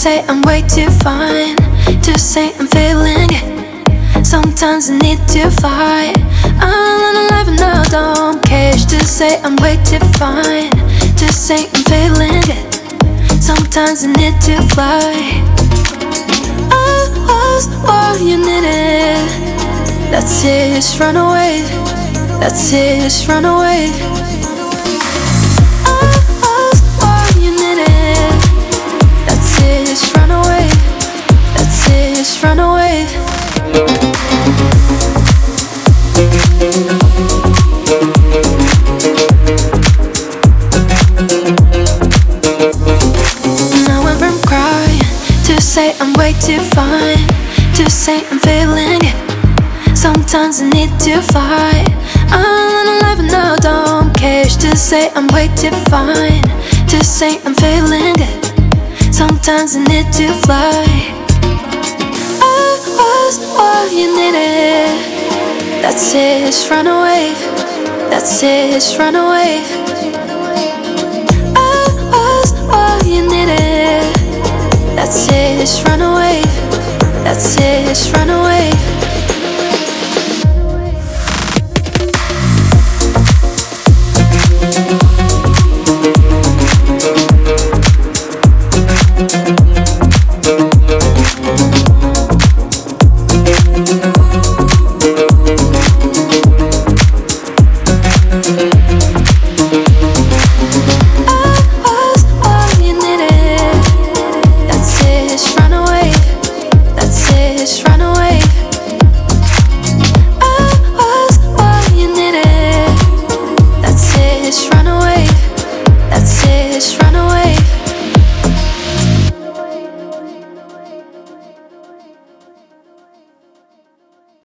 say I'm way too fine, to say I'm feeling it. Sometimes I need to fight. I'm alive and I don't care. To say I'm way too fine, to say I'm feeling it. Sometimes I need to fly. I was all you needed. That's it, just run away. That's it, just run away. I was all you needed. That's it, just run away. That's it, just run away. Now I'm crying to say I'm way too fine, to say I'm feeling it. Sometimes I need to fight. I'm alive and I don't care. To say I'm way too fine, to say I'm feeling it. Sometimes I need to fly. I was all you needed. That's it, just run away. That's it, just run away. I was all you needed. That's it, just run away. That's it, just run away.